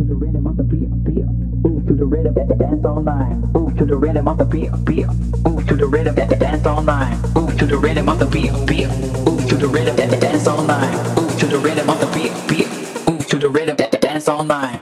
the rhythm of the beat, beat. Move to the rhythm, dance all night. Move to the rhythm of the beat, beat. Move to the rhythm, dance all night. Move to the rhythm of the beat, beat. Move to the rhythm, dance all night. Move to the rhythm of the beat, beat. Move to the rhythm, dance all night.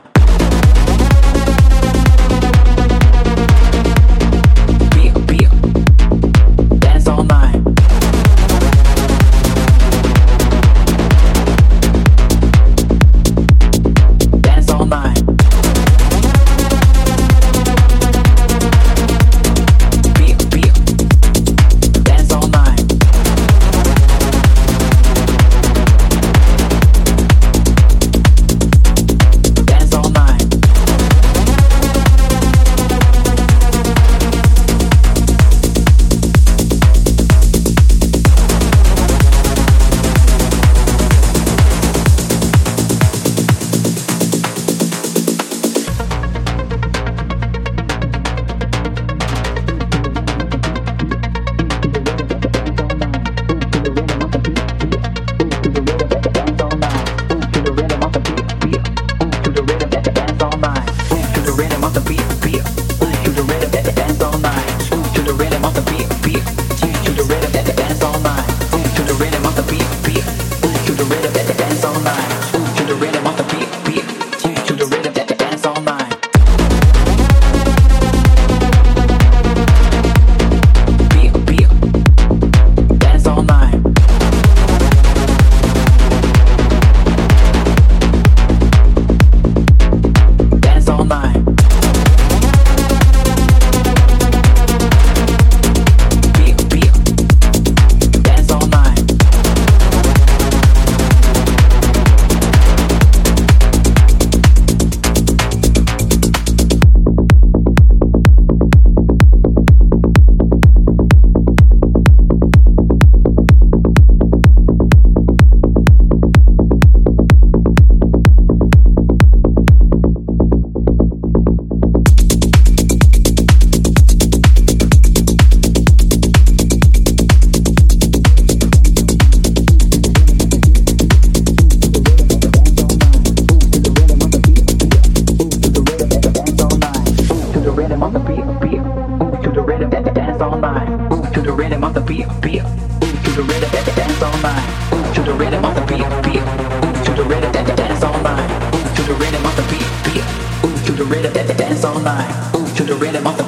Dance all night. Move to the rhythm of the